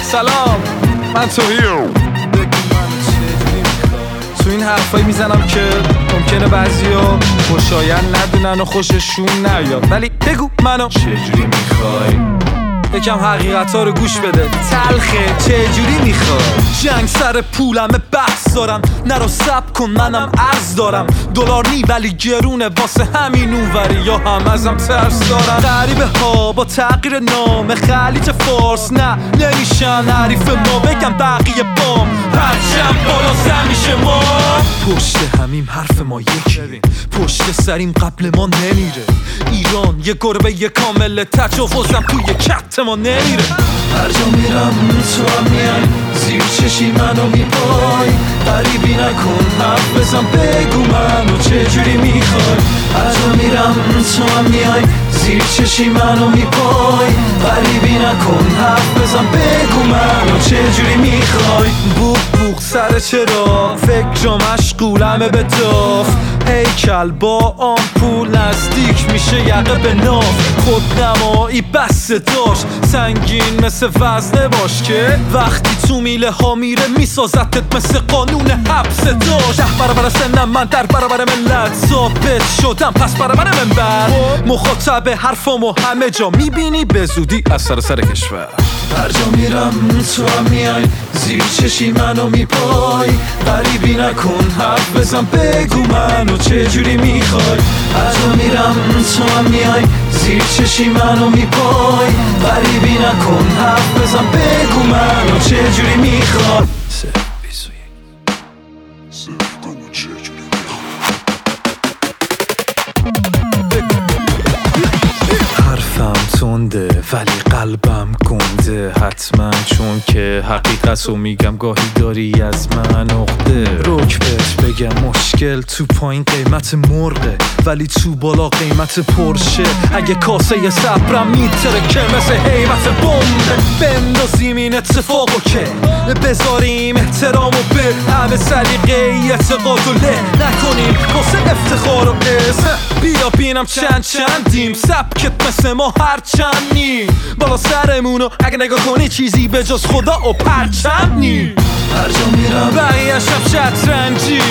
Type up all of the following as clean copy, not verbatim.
سلام من توهیم. تو این حرفایی میزنم که ممکنه بعضیا خوشایند ندونن و خوششون نیاد، ولی بگو منو چجوری میخوای؟ یکم حقیقتا رو گوش بده، تلخه چجوری میخوای؟ جنگ سر پولمه بحث دارم، نرو سب کن منم عرض دارم. دلار نی ولی گرونه واسه همین اونوری، یا هم ازم ترس دارم. غریبه ها با تغییر نام خلیج فارس نه نمیشن حریف ما، بگم بقیه بام هرچند بالا سر میشه ما. پشت همیم حرف ما یکی، پشت سریم قبل ما نمیره. ایران یه گربه یه کامله، تجاوزم توی کت ما نمیره. هر جا میرم تو هم میای، زیر چشی منو میپای. غریبی نکن حرف بزن بگو منو چجوری میخوای. هر جا میرم تو هم میای، زیر چشی منو میپای. غریبی نکن حرف بزن بگو منو چجوری میخوای. بوق بوق سر چرا فکر مشغولمه به داف. هیکل با آمپول نزدیک میشه یقه به ناف. خودنمایی بسته داشت سنگین مثل وزنه باش که وقتی تو میله ها میره میسازتت مثل قانون حبس داشت. 10 برابر سنم من در برابر ملت ثابت شدم، پس برابر منبر مخاطب حرفامو همه جا میبینی به زودی از سر کشور. هر جا میرم تو هم میای، زیر چشی منو میپای. غریبی نکن حرف بزن بگو منو چجوری میخوای. هر جا میرم تو هم میای، زیر چشی منو میپای. غریبی نکن حرف بزن بگو منو چجوری میخوای. حرفم تنده ولی قلبم گنده، حتما چون که حقیقت رو میگم گاهی داری از من عقده. رک بهت بگم مشکل تو پایین قیمت مرغه، ولی تو بالا قیمت پرشه. اگه کاسه صبرم میتره که مثل حیبت بمبه، بندازیم این اتفاقو که بذاریم احترامو به همه سلیقه اعتقادو له نکنیم واسه افتخار و اسم. بیا بینم چندیم سبکت مثل ما هرچند نیم بالا سرمونو، اگه نگاه کنی چیزی به جز خدا و پرچم نیم. هر جا میرم بقیه شب شطرنجی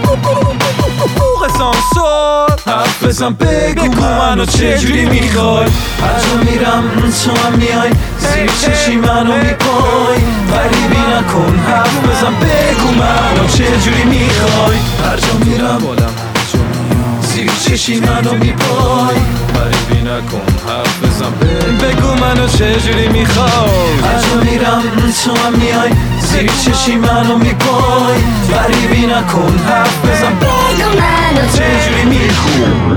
سانسور حرف بزن بگو منو چجوری میخوای. هر جا میرم تو هم میای، زیر چشی منو میپای. غریبی نکن حرف بزن بگو منو چجوری میخوای. هر جا میرم زیر چشی منو میپای. غریبی نکن حرف بزن بگو منو چجوری میخوای. هر جا میرم تو هم میای، زیر چشی منو میپای. غریبی نکن حرف بزن بگو منو چجوری میخوای.